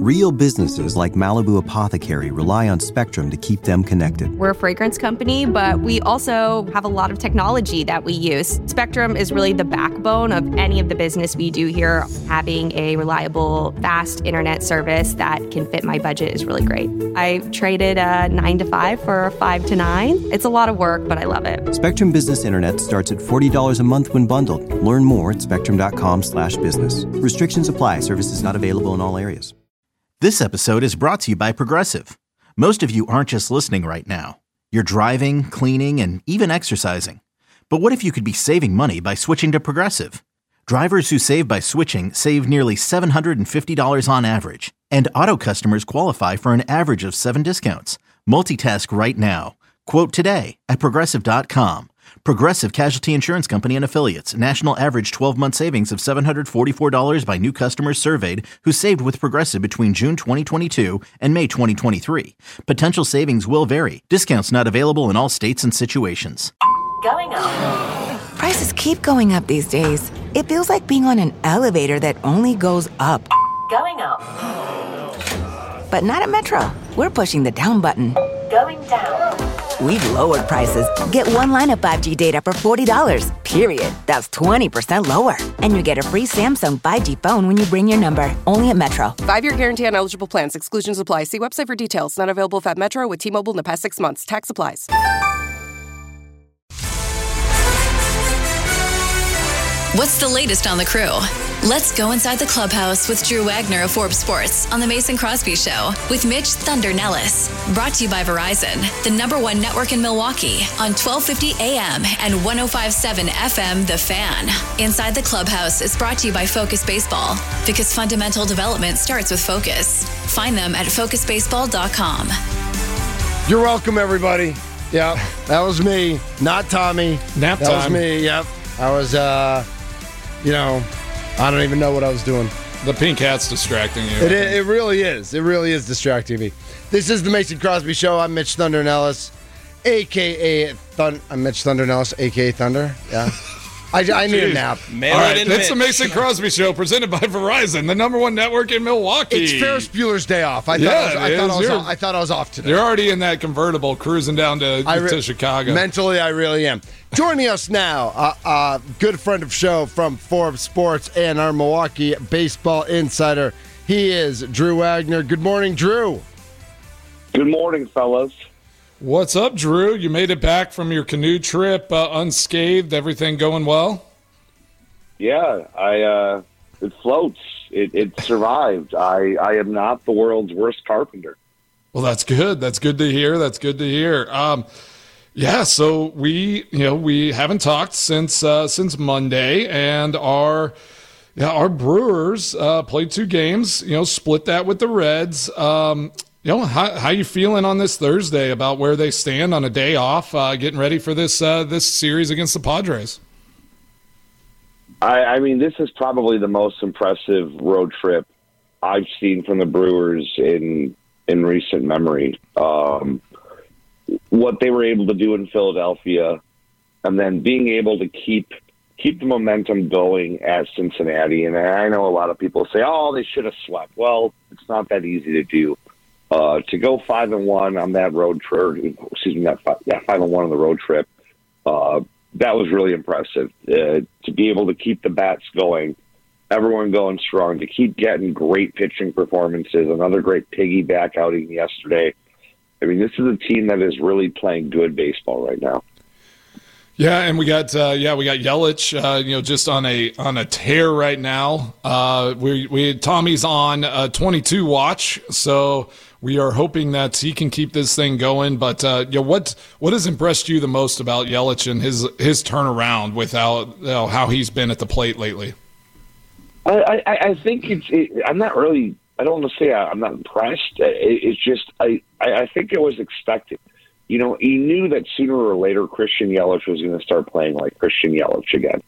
Real businesses like Malibu Apothecary rely on Spectrum to keep them connected. We're a fragrance company, but we also have a lot of technology that we use. Spectrum is really the backbone of any of the business we do here. Having a reliable, fast internet service that can fit my budget is really great. I traded a 9 to 5 for a 5 to 9. It's a lot of work, but I love it. Spectrum Business Internet starts at $40 a month when bundled. Learn more at spectrum.com/business. Restrictions apply. Services not available in all areas. This episode is brought to you by Progressive. Most of you aren't just listening right now. You're driving, cleaning, and even exercising. But what if you could be saving money by switching to Progressive? Drivers who save by switching save nearly $750 on average. And auto customers qualify for an average of 7 discounts. Multitask right now. Quote today at Progressive.com. Progressive Casualty Insurance Company and Affiliates. National average 12-month savings of $744 by new customers surveyed who saved with Progressive between June 2022 and May 2023. Potential savings will vary. Discounts not available in all states and situations. Going up. Prices keep going up these days. It feels like being on an elevator that only goes up. Going up. But not at Metro. We're pushing the down button. Going down. We've lowered prices. Get one line of 5G data for $40, period. That's 20% lower. And you get a free Samsung 5G phone when you bring your number. Only at Metro. 5-year guarantee on eligible plans. Exclusions apply. See website for details. Not available at Metro with T-Mobile in the past 6 months. Tax applies. What's the latest on the crew? Let's go inside the clubhouse with Drew Wagner of Forbes Sports on The Mason Crosby Show with Mitch Thunder Nellis. Brought to you by Verizon, the #1 network in Milwaukee on 1250 AM and 105.7 FM The Fan. Inside the clubhouse is brought to you by Focus Baseball because fundamental development starts with focus. Find them at focusbaseball.com. You're welcome, everybody. Yeah, that was me, not Tommy. Nap that time. was me, yep. I was, I don't even know what I was doing. The pink hat's distracting you. It really is. It really is distracting me. This is the Mason Crosby Show. I'm Mitch Thunder Nellis, a.k.a. I'm Mitch Thunder Nellis, a.k.a. Thunder. Yeah. I need a nap. All right, it's the Mason Crosby Show presented by Verizon, the #1 network in Milwaukee. It's Ferris Bueller's day off. I thought I was off today. You're already in that convertible cruising down to Chicago. Mentally, I really am. Joining us now, a good friend of show from Forbes Sports and our Milwaukee baseball insider. He is Drew Wagner. Good morning, Drew. Good morning, fellas. What's up, Drew? You made it back from your canoe trip unscathed. Everything going well? Yeah, it floats. It survived. I am not the world's worst carpenter. Well, that's good. That's good to hear. Yeah, so we haven't talked since Monday, and our Brewers played 2 games. Split that with the Reds. How you feeling on this Thursday about where they stand on a day off, getting ready for this series against the Padres? I mean, this is probably the most impressive road trip I've seen from the Brewers in recent memory. What they were able to do in Philadelphia, and then being able to keep the momentum going at Cincinnati. And I know a lot of people say, "Oh, they should have swept." Well, it's not that easy to do. To go 5-1 on that road trip, 5-1 on the road trip, that was really impressive. To be able to keep the bats going, everyone going strong, to keep getting great pitching performances, another great piggyback outing yesterday. I mean, this is a team that is really playing good baseball right now. Yeah, and we got Yelich, just on a tear right now. Tommy's on a 22 watch, so we are hoping that he can keep this thing going. But what has impressed you the most about Yelich and his turnaround without how he's been at the plate lately? I think I'm not really. I don't want to say I'm not impressed. It's just I think it was expected. He knew that sooner or later Christian Yelich was going to start playing like Christian Yelich again.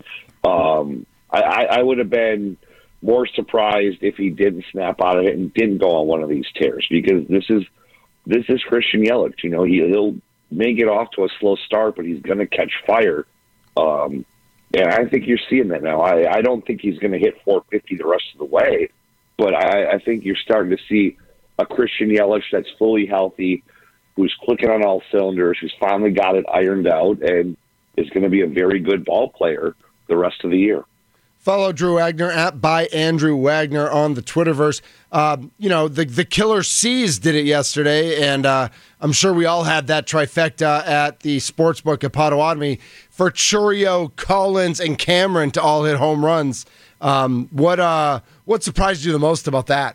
I would have been more surprised if he didn't snap out of it and didn't go on one of these tears, because this is Christian Yelich. He'll may get off to a slow start, but he's going to catch fire. And I think you're seeing that now. I don't think he's going to hit 450 the rest of the way, but I think you're starting to see a Christian Yelich that's fully healthy, who's clicking on all cylinders, who's finally got it ironed out, and is going to be a very good ball player the rest of the year. Follow Drew Wagner at by Andrew Wagner on the Twitterverse. The Killer C's did it yesterday, and I'm sure we all had that trifecta at the sportsbook at Potawatomi for Churio, Collins, and Cameron to all hit home runs. What surprised you the most about that?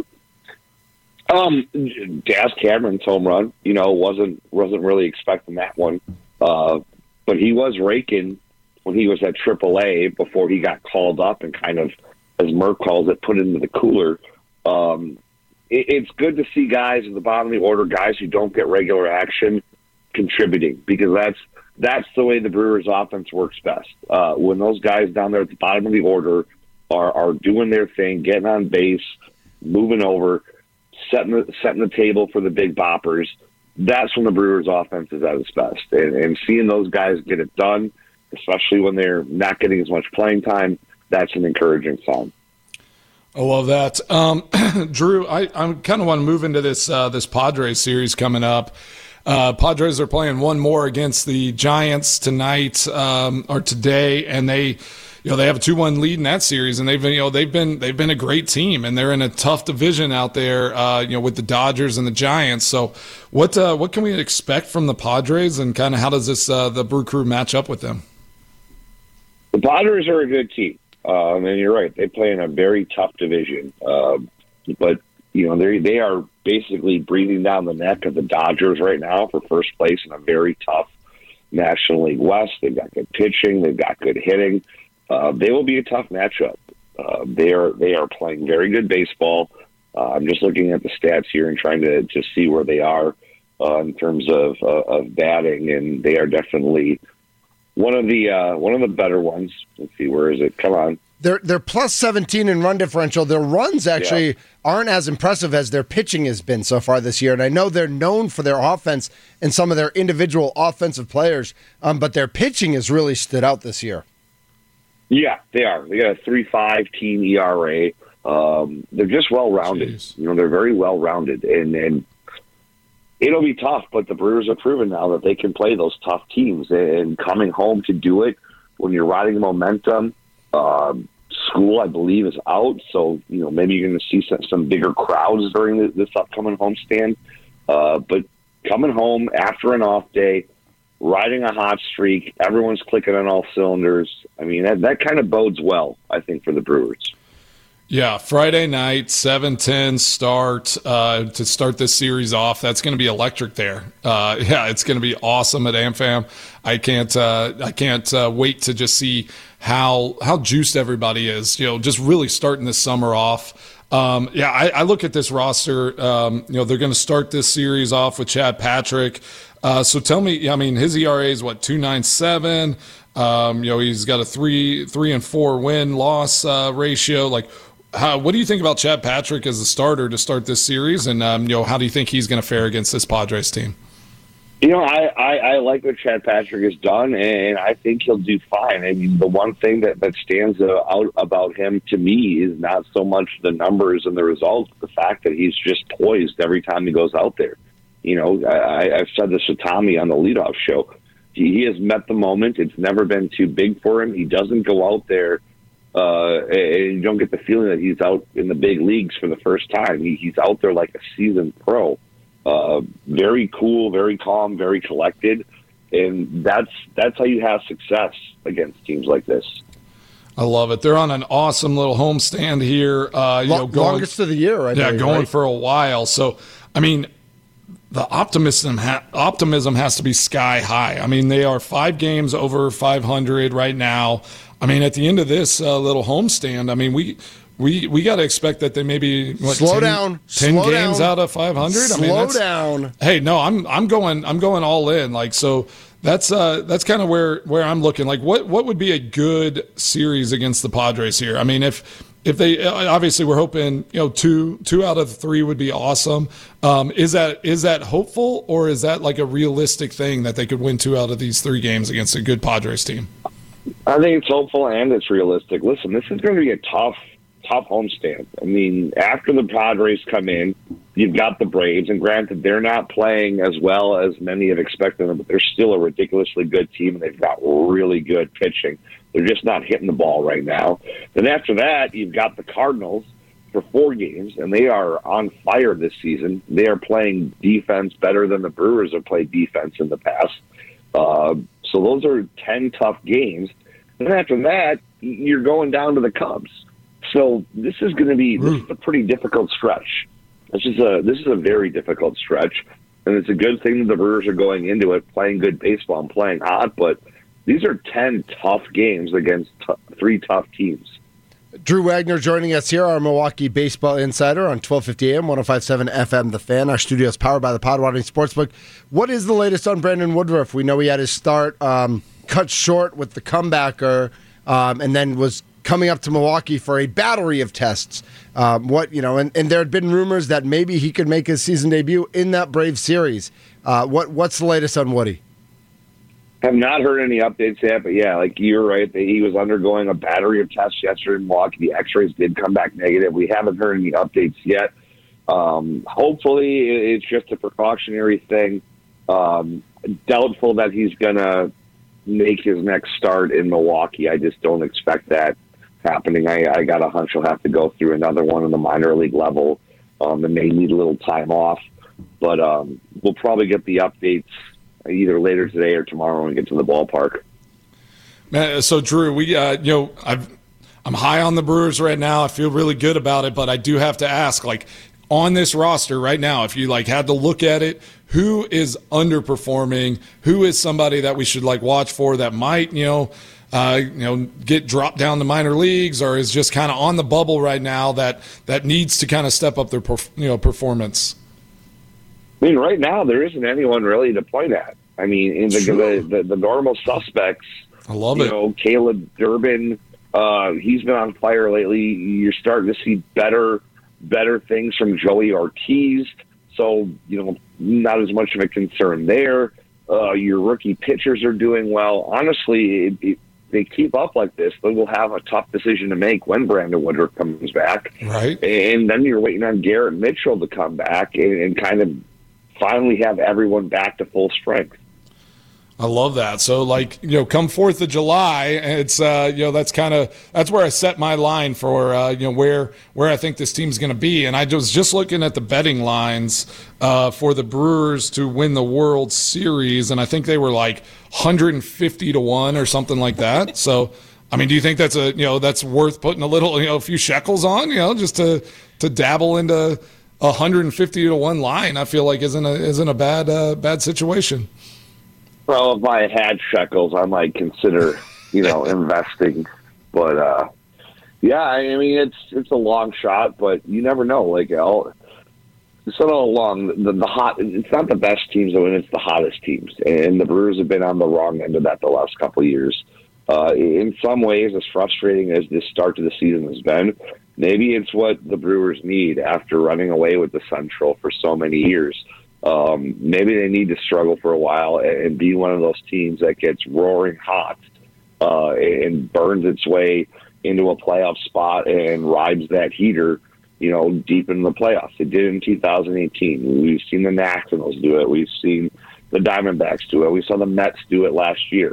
Daz Cameron's home run. Wasn't really expecting that one, but he was raking when he was at AAA before he got called up and kind of, as Murph calls it, put into the cooler. It's good to see guys at the bottom of the order, guys who don't get regular action, contributing, because that's the way the Brewers offense works best. When those guys down there at the bottom of the order are doing their thing, getting on base, moving over, setting the table for the big boppers, that's when the Brewers offense is at its best. And seeing those guys get it done, especially when they're not getting as much playing time, that's an encouraging sign. I love that. Drew, I kind of want to move into this Padres series coming up. Padres are playing one more against the Giants tonight or today, and they have a 2-1 lead in that series, and they've been a great team, and they're in a tough division out there, with the Dodgers and the Giants. So, what can we expect from the Padres, and kind of how does the Brew Crew match up with them? The Padres are a good team, and you're right. They play in a very tough division, but they are basically breathing down the neck of the Dodgers right now for first place in a very tough National League West. They've got good pitching, they've got good hitting. They will be a tough matchup. They are playing very good baseball. I'm just looking at the stats here and trying to see where they are in terms of batting, and they are definitely one of the better ones. Let's see, where is it? Come on. They're plus 17 in run differential. Their runs actually aren't as impressive as their pitching has been so far this year. And I know they're known for their offense and some of their individual offensive players, but their pitching has really stood out this year. Yeah, they are. They got a 3.5 team ERA. They're just well-rounded. Jeez. They're very well-rounded. And it'll be tough, but the Brewers have proven now that they can play those tough teams. And coming home to do it when you're riding momentum, school, I believe, is out. So, maybe you're going to see some bigger crowds during this upcoming homestand. But coming home after an off day, riding a hot streak, everyone's clicking on all cylinders. I mean, that kind of bodes well, I think, for the Brewers. Yeah, Friday night, 7:10 start to start this series off. That's going to be electric there. It's going to be awesome at AmFam. I can't wait to just see how juiced everybody is. Just really starting this summer off. I look at this roster. They're going to start this series off with Chad Patrick. So tell me, his ERA is what, 2.97. He's got a 3-4 win-loss ratio. What do you think about Chad Patrick as a starter to start this series, and how do you think he's going to fare against this Padres team? I like what Chad Patrick has done, and I think he'll do fine. I mean, the one thing that stands out about him to me is not so much the numbers and the results, the fact that he's just poised every time he goes out there. I've said this to Tommy on the leadoff show. He has met the moment. It's never been too big for him. He doesn't go out there, and you don't get the feeling that he's out in the big leagues for the first time. He's out there like a seasoned pro. Very cool, very calm, very collected, and that's how you have success against teams like this. I love it. They're on an awesome little homestand here. Longest of the year, right? Yeah, going for a while. So, the optimism has to be sky high. They are 5 games over 500 right now. At the end of this little homestand, we got to expect that they maybe slow down 10 games out of 500. Slow down. Hey, no, I'm going all in. So that's kind of where I'm looking. What would be a good series against the Padres here? If they obviously we're hoping 2 out of 3 would be awesome. Is that hopeful, or is that like a realistic thing that they could win 2 out of these 3 games against a good Padres team? I think it's hopeful and it's realistic. Listen, this is going to be a tough tough homestand. I mean, after the Padres come in, you've got the Braves, and granted, they're not playing as well as many have expected them, but they're still a ridiculously good team, and they've got really good pitching. They're just not hitting the ball right now. Then after that, you've got the Cardinals for 4 games, and they are on fire this season. They are playing defense better than the Brewers have played defense in the past. So those are 10 tough games. Then after that, you're going down to the Cubs. So this is going to be this is a pretty difficult stretch. This is a very difficult stretch, and it's a good thing that the Brewers are going into it playing good baseball and playing hot. But these are 10 tough games against 3 tough teams. Drew Wagner joining us here, our Milwaukee baseball insider on 1250 AM, 105.7 FM, The Fan. Our studio is powered by the Potawatomi Sportsbook. What is the latest on Brandon Woodruff? We know he had his start cut short with the comebacker, and then was coming up to Milwaukee for a battery of tests. And there had been rumors that maybe he could make his season debut in that Braves series. What's the latest on Woody? Have not heard any updates yet, but yeah, like you're right. He was undergoing a battery of tests yesterday in Milwaukee. The X-rays did come back negative. We haven't heard any updates yet. Hopefully, it's just a precautionary thing. Doubtful that he's going to make his next start in Milwaukee. I just don't expect that happening. I got a hunch he'll have to go through another one in the minor league level. And may need a little time off, but we'll probably get the updates either later today or tomorrow when we get to the ballpark. Man, so Drew, I'm high on the Brewers right now. I feel really good about it, but I do have to ask, on this roster right now, if you had to look at it, who is underperforming? Who is somebody that we should watch for that might get dropped down to minor leagues, or is just kind of on the bubble right now that needs to kind of step up their performance? I mean, right now there isn't anyone really to point at. I mean, in the normal suspects. I love it. Caleb Durbin, he's been on fire lately. You're starting to see better things from Joey Ortiz. So not as much of a concern there. Your rookie pitchers are doing well. Honestly, if they keep up like this, they will have a tough decision to make when Brandon Woodruff comes back. Right. And then you're waiting on Garrett Mitchell to come back and kind of finally have everyone back to full strength. I love that. So, come 4th of July, it's that's where I set my line for where I think this team's going to be. And I was just looking at the betting lines for the Brewers to win the World Series, and I think they were 150 to 1 or something like that. So, I mean, do you think that's that's worth putting a few shekels on, just to dabble into 150 to 1 line? I feel like isn't a bad situation. Well, if I had shekels, I might consider, investing. But yeah, I mean, it's a long shot, but you never know. It's not all along the hot. It's not the best teams that win; it's the hottest teams, and the Brewers have been on the wrong end of that the last couple of years. In some ways, as frustrating as this start to the season has been, maybe it's what the Brewers need after running away with the Central for so many years. Maybe they need to struggle for a while and be one of those teams that gets roaring hot and burns its way into a playoff spot and rides that heater, deep in the playoffs. It did in 2018. We've seen the Nationals do it. We've seen the Diamondbacks do it. We saw the Mets do it last year.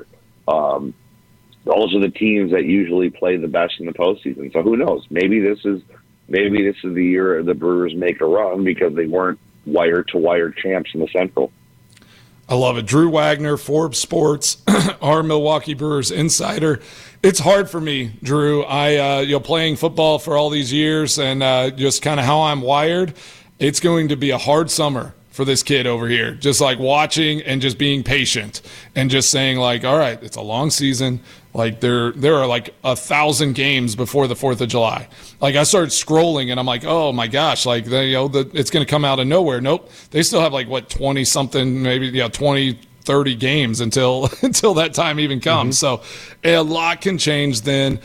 Those are the teams that usually play the best in the postseason. So who knows? Maybe this is the year the Brewers make a run because they weren't wire-to-wire champs in the Central. I love it. Drew Wagner, Forbes Sports, our Milwaukee Brewers insider. It's hard for me, Drew. I playing football for all these years and just kind of how I'm wired, it's going to be a hard summer for this kid over here. Just watching and just being patient and just saying all right, it's a long season. There are 1,000 games before the 4th of July. I started scrolling and I'm oh my gosh, it's going to come out of nowhere. Nope. They still have 20 something, maybe 20, 30 games until that time even comes. Mm-hmm. So a lot can change then.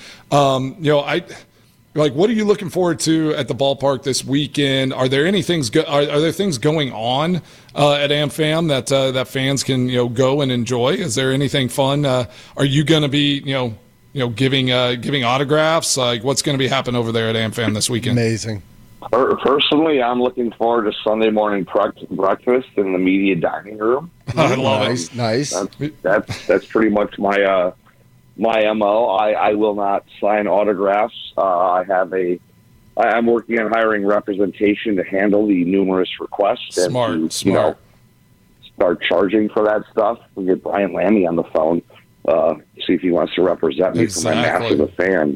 What are you looking forward to at the ballpark this weekend? Are there any things? Are there things going on at AmFam that fans can go and enjoy? Is there anything fun? Are you going to be giving autographs? Like, what's going to be happening over there at AmFam this weekend? Amazing. Personally, I'm looking forward to Sunday morning breakfast in the media dining room. I love it. Nice. That's pretty much my MO. I will not sign autographs. I'm working on hiring representation to handle the numerous requests. Smart. Start charging for that stuff. We'll get Brian Lammy on the phone, see if he wants to represent me for my massive of fans.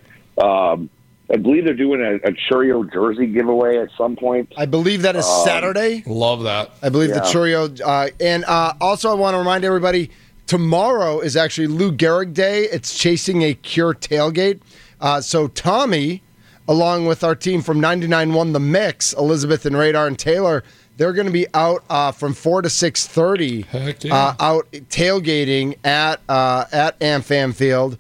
I believe they're doing a Churio jersey giveaway at some point. I believe that is Saturday. Love that. I believe the Churio. And also I want to remind everybody, tomorrow is actually Lou Gehrig Day. It's Chasing a Cure tailgate. So Tommy, along with our team from 99.1 The Mix, Elizabeth and Radar and Taylor, they're going to be out from 4 to 6:30 out tailgating at AmFam Field.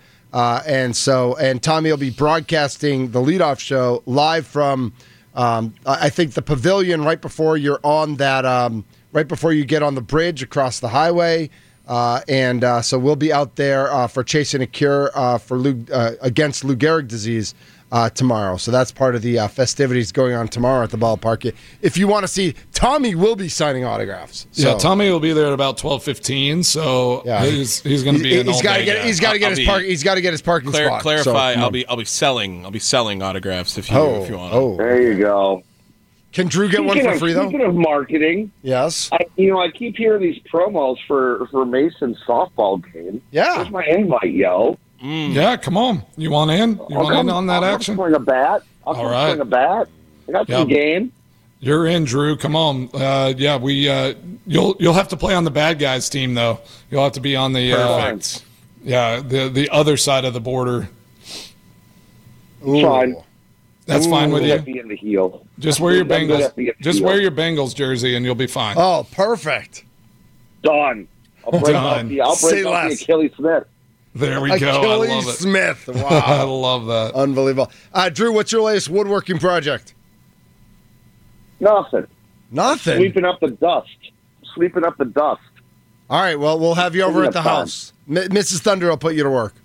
And Tommy will be broadcasting the leadoff show live from, I think, the pavilion right before you're on that, right before you get on the bridge across the highway. So we'll be out there for Chasing a Cure for against Lou Gehrig disease tomorrow. So that's part of the festivities going on tomorrow at the ballpark. If you want to see, Tommy will be signing autographs. So. Yeah, Tommy will be there at about 12:15. So he's going to be. He's got to get his parking spot. Clarify. So, I'll be selling autographs if you want. Oh, there you go. Can Drew get one for free though? Speaking of marketing, yes. I keep hearing these promos for Mason's softball game. Yeah, where's my invite, yo? Yeah, come on. You want in? You want in on that action? I'll swing a bat. All right. Swing a bat. I got some game. You're in, Drew. Come on. You'll have to play on the bad guys team though. You'll have to be on the the other side of the border. Fine. That's fine with you. Be in the heel. Just wear your Bengals. Just wear your Bengals jersey, and you'll be fine. Oh, perfect. Done. I'll break out the Achilles Smith. There we go. Achilles I love it. Smith. Wow. I love that. Unbelievable. Drew, what's your latest woodworking project? Nothing. Sweeping up the dust. All right. Well, we'll have you over at the house. Mrs. Thunder will put you to work.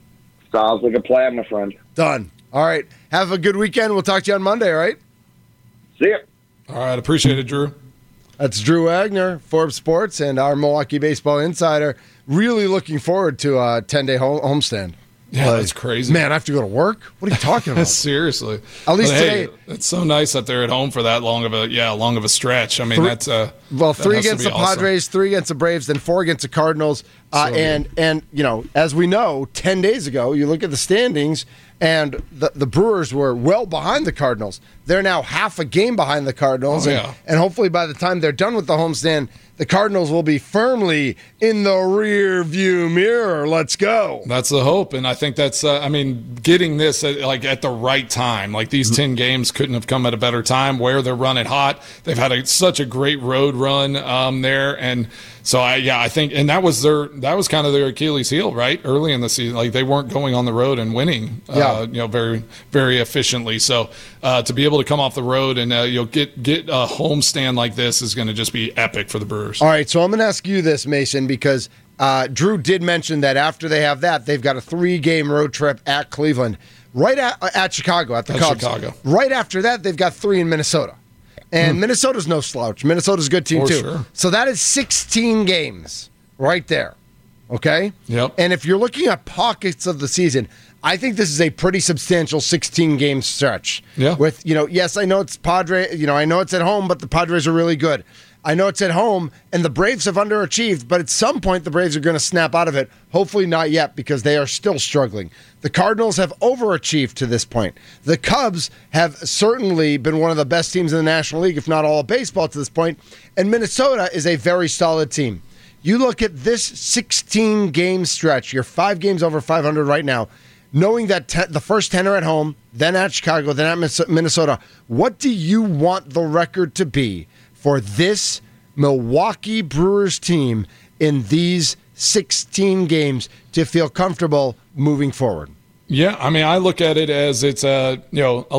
Sounds like a plan, my friend. Done. All right. Have a good weekend. We'll talk to you on Monday, all right? See ya. All right. Appreciate it, Drew. That's Drew Wagner, Forbes Sports, and our Milwaukee Baseball Insider. Really looking forward to a 10-day homestand. Yeah, that's crazy. Man, I have to go to work? What are you talking about? Seriously. At least today. It's so nice that they're at home for that long of a stretch. I mean, that's 3 against the Padres, 3 against the Braves, then 4 against the Cardinals. And as we know, 10 days ago, you look at the standings, and the Brewers were well behind the Cardinals. They're now half a game behind the Cardinals. And hopefully by the time they're done with the homestand, the Cardinals will be firmly in the rear view mirror. Let's go. That's the hope. And I think that's, getting this at the right time. Like these 10 games couldn't have come at a better time where they're running hot. They've had such a great road run there. And so I think, and that was kind of their Achilles heel, right? Early in the season, like they weren't going on the road and winning, very, very efficiently. So to be able to come off the road and get a homestand like this is going to just be epic for the Brewers. All right, so I'm going to ask you this, Mason, because Drew did mention that after they have that, they've got a 3-game road trip at Cleveland, right at Chicago, at the Cubs. Chicago. Right after that, they've got 3 in Minnesota. And Minnesota's no slouch. Minnesota's a good team, too. Sure. So that is 16 games right there, okay? Yep. And if you're looking at pockets of the season, I think this is a pretty substantial 16-game stretch. Yeah. With, yes, I know it's Padres, I know it's at home, but the Padres are really good. I know it's at home, and the Braves have underachieved, but at some point the Braves are going to snap out of it. Hopefully not yet, because they are still struggling. The Cardinals have overachieved to this point. The Cubs have certainly been one of the best teams in the National League, if not all of baseball to this point, and Minnesota is a very solid team. You look at this 16-game stretch, you're 5 games over 500 right now, knowing that the first 10 are at home, then at Chicago, then at Minnesota. What do you want the record to be for this Milwaukee Brewers team in these 16 games to feel comfortable moving forward? Yeah, I mean, I look at it as it's 11-5,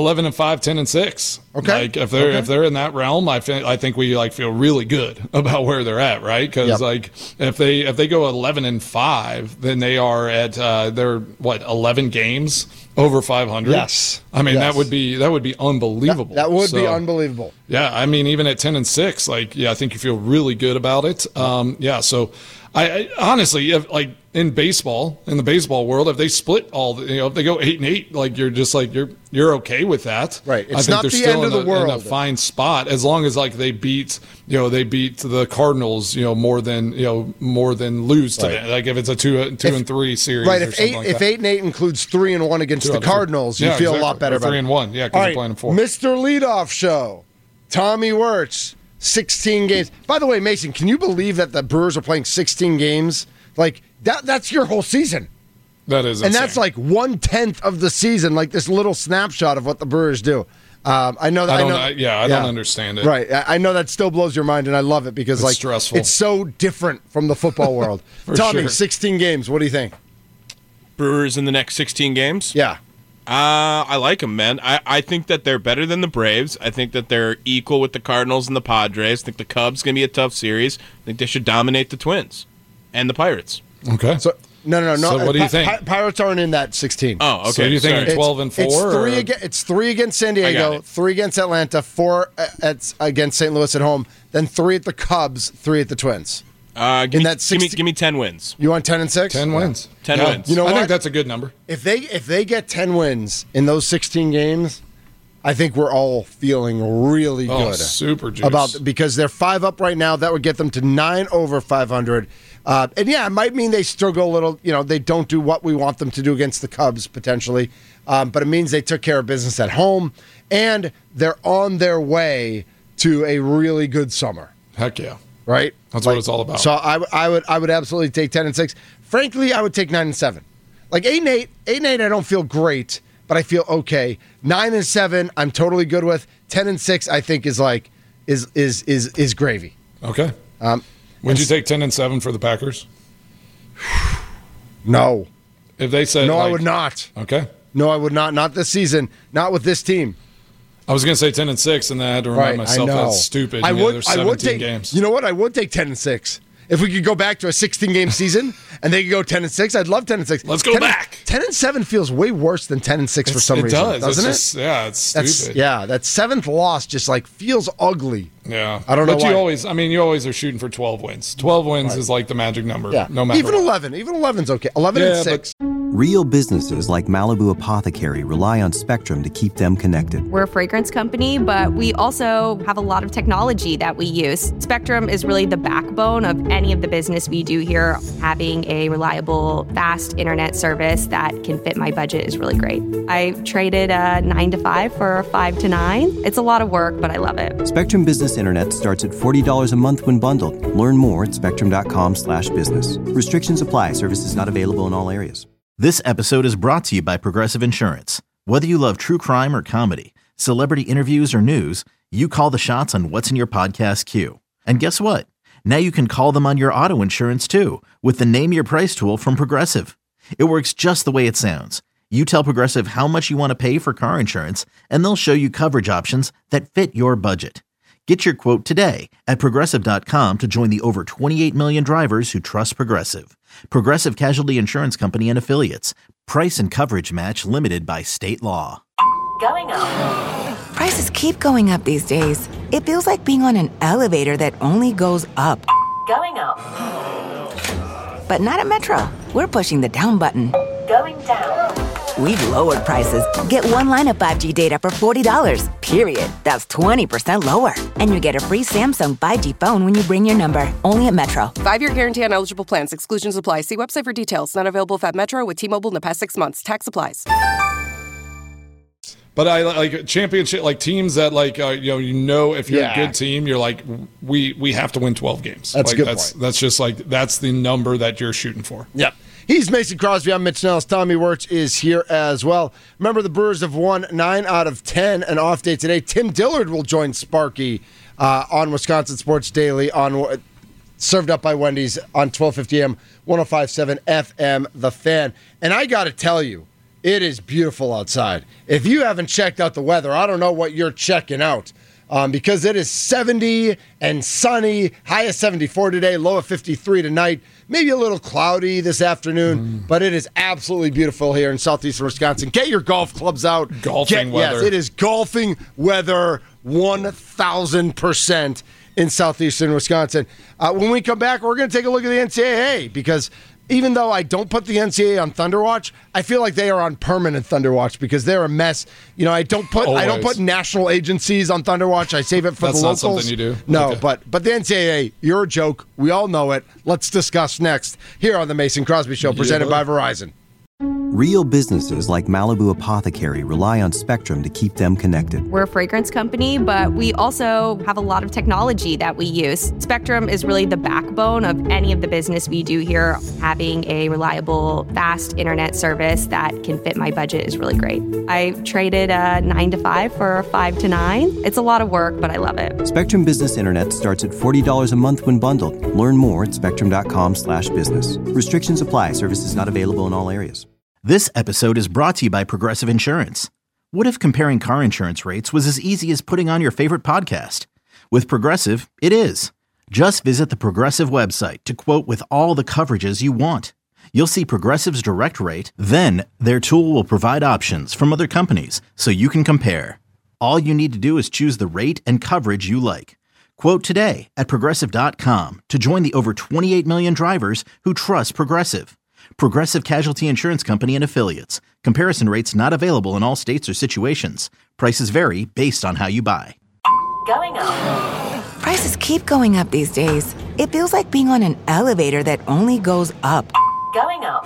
10-6. Okay. Like if they're in that realm, I think we feel really good about where they're at, right? Because if they go 11-5, then they are at they're 11 games over 500. Yes. I mean that would be unbelievable. That would be unbelievable. Yeah, I mean even at 10-6, I think you feel really good about it. So I honestly, in baseball, in the baseball world, if they split if they go 8-8, you're just you're okay with that, right? It's I think not they're the still end of the world. In a fine spot as long as they beat the Cardinals, more than lose to them. Like if it's a 2-3 series, right? If 8-8 includes 3-1 against the Cardinals, you feel a lot better about 3-1, yeah, because you're playing them 4. Mr. Leadoff Show, Tommy Wirtz. 16 games. By the way, Mason, can you believe that the Brewers are playing 16 games? That's your whole season. That is insane. And that's 1/10 of the season, this little snapshot of what the Brewers do. I know that. I don't understand it. Right. I know that still blows your mind, and I love it because it's stressful. It's so different from the football world. Tommy, 16 games. What do you think? Brewers in the next 16 games? Yeah. I like them, man. I think that they're better than the Braves. I think that they're equal with the Cardinals and the Padres. I think the Cubs going to be a tough series. I think they should dominate the Twins and the Pirates. Okay. So no. So what do you think? Pirates aren't in that 16. Oh, okay. So you think 12-4? It's 3 against San Diego, 3 against Atlanta, 4 against St. Louis at home, then 3 at the Cubs, 3 at the Twins. Give me 10 wins. You want 10-6? 10 wins. 10 wins. You know what? I think that's a good number. If they get 10 wins in those 16 games, I think we're all feeling really good. Super juice. Because they're 5 up right now. That would get them to 9 over 500. It might mean they struggle a little. They don't do what we want them to do against the Cubs potentially. But it means they took care of business at home, and they're on their way to a really good summer. Heck yeah. Right? That's what it's all about. So I would absolutely take 10-6. Frankly, I would take 9-7. 8-8, I don't feel great, but I feel okay. 9-7, I'm totally good with. 10-6, I think is gravy. Okay. Would you take 10-7 for the Packers? No. If they said no, I would not. Okay. No, I would not. Not this season. Not with this team. I was going to say 10-6, and then I had to remind myself that's stupid. There's 17 games. You know what? I would take 10-6. If we could go back to a 16-game season and they could go 10-6, I'd love 10-6. Let's go back. 10-7 feels way worse than 10-6 for some reason. It does, doesn't it? It's stupid. That 7th loss just feels ugly. Yeah, I don't know. But you always are shooting for 12 wins. 12 wins is the magic number. Yeah. No matter even what. 11. Even 11's okay. 11-6. Real businesses like Malibu Apothecary rely on Spectrum to keep them connected. We're a fragrance company, but we also have a lot of technology that we use. Spectrum is really the backbone of any of the business we do here. Having a reliable, fast internet service that can fit my budget is really great. I traded a 9 to 5 for a 5 to 9. It's a lot of work, but I love it. Spectrum Business Internet starts at $40 a month when bundled. Learn more at spectrum.com/business. Restrictions apply. Services not available in all areas. This episode is brought to you by Progressive Insurance. Whether you love true crime or comedy, celebrity interviews or news, you call the shots on what's in your podcast queue. And guess what? Now you can call them on your auto insurance too with the Name Your Price tool from Progressive. It works just the way it sounds. You tell Progressive how much you want to pay for car insurance, and they'll show you coverage options that fit your budget. Get your quote today at Progressive.com to join the over 28 million drivers who trust Progressive. Progressive Casualty Insurance Company and Affiliates. Price and coverage match limited by state law. Going up. Prices keep going up these days. It feels like being on an elevator that only goes up. Going up. But not at Metro. We're pushing the down button. Going down. We've lowered prices. Get one line of 5G data for $40, period. That's 20% lower. And you get a free Samsung 5G phone when you bring your number. Only at Metro. 5-year guarantee on eligible plans. Exclusions apply. See website for details. Not available if at Metro with T-Mobile in the past 6 months. Tax applies. But I like championship, like teams that if you're a good team, you're like, we have to win 12 games. That's a good point. That's just that's the number that you're shooting for. Yep. He's Mason Crosby. I'm Mitch Nellis. Tommy Wirtz is here as well. Remember, the Brewers have won 9 out of 10. An off day today. Tim Dillard will join Sparky on Wisconsin Sports Daily, served up by Wendy's on 1250 AM, 105.7 FM, The Fan. And I got to tell you, it is beautiful outside. If you haven't checked out the weather, I don't know what you're checking out. Because it is 70 and sunny, high of 74 today, low of 53 tonight. Maybe a little cloudy this afternoon, but it is absolutely beautiful here in southeastern Wisconsin. Get your golf clubs out. Golfing weather. Yes, it is golfing weather 1,000% in southeastern Wisconsin. When we come back, we're going to take a look at the NCAA because even though I don't put the NCAA on Thunderwatch, I feel like they are on permanent Thunderwatch because they're a mess. You know, I don't put national agencies on Thunderwatch. I save it for the locals. That's not something you do? No, Okay. but the NCAA, you're a joke. We all know it. Let's discuss next here on the Mason Crosby Show, presented by Verizon. Real businesses like Malibu Apothecary rely on Spectrum to keep them connected. We're a fragrance company, but we also have a lot of technology that we use. Spectrum is really the backbone of any of the business we do here. Having a reliable, fast internet service that can fit my budget is really great. I traded a 9 to 5 for a 5 to 9. It's a lot of work, but I love it. Spectrum Business Internet starts at $40 a month when bundled. Learn more at spectrum.com/business. Restrictions apply. Services not available in all areas. This episode is brought to you by Progressive Insurance. What if comparing car insurance rates was as easy as putting on your favorite podcast? With Progressive, it is. Just visit the Progressive website to quote with all the coverages you want. You'll see Progressive's direct rate, then their tool will provide options from other companies so you can compare. All you need to do is choose the rate and coverage you like. Quote today at Progressive.com to join the over 28 million drivers who trust Progressive. Progressive Casualty Insurance Company and Affiliates. Comparison rates not available in all states or situations. Prices vary based on how you buy. Going up. Prices keep going up these days. It feels like being on an elevator that only goes up. Going up.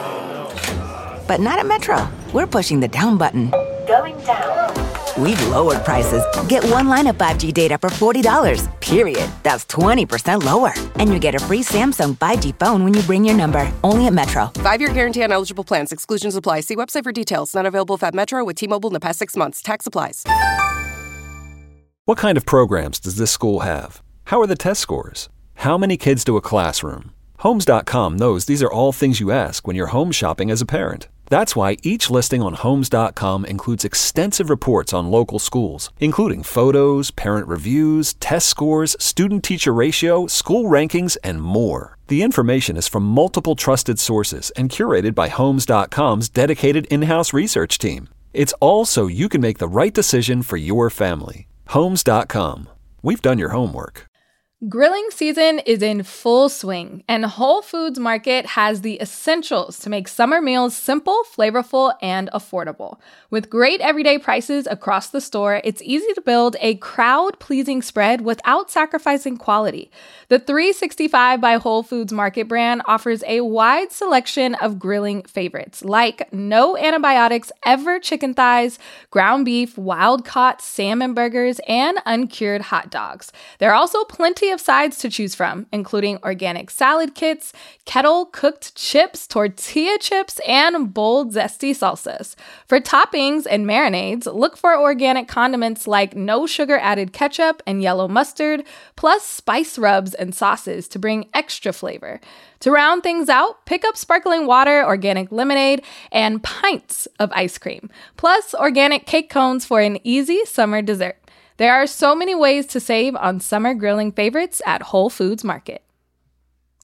But not at Metro. We're pushing the down button. Going down. We've lowered prices. Get one line of 5G data for $40, period. That's 20% lower. And you get a free Samsung 5G phone when you bring your number. Only at Metro. 5-year guarantee on eligible plans. Exclusions apply. See website for details. Not available at Metro with T-Mobile in the past 6 months. Tax applies. What kind of programs does this school have? How are the test scores? How many kids do a classroom? Homes.com knows these are all things you ask when you're home shopping as a parent. That's why each listing on Homes.com includes extensive reports on local schools, including photos, parent reviews, test scores, student-teacher ratio, school rankings, and more. The information is from multiple trusted sources and curated by Homes.com's dedicated in-house research team. It's all so you can make the right decision for your family. Homes.com. We've done your homework. Grilling season is in full swing, and Whole Foods Market has the essentials to make summer meals simple, flavorful, and affordable. With great everyday prices across the store, it's easy to build a crowd-pleasing spread without sacrificing quality. The 365 by Whole Foods Market brand offers a wide selection of grilling favorites, like no antibiotics ever chicken thighs, ground beef, wild-caught salmon burgers, and uncured hot dogs. There are also plenty of sides to choose from, including organic salad kits, kettle cooked chips, tortilla chips, and bold zesty salsas. For toppings and marinades, look for organic condiments like no sugar added ketchup and yellow mustard, plus spice rubs and sauces to bring extra flavor. To round things out, pick up sparkling water, organic lemonade, and pints of ice cream, plus organic cake cones for an easy summer dessert. There are so many ways to save on summer grilling favorites at Whole Foods Market.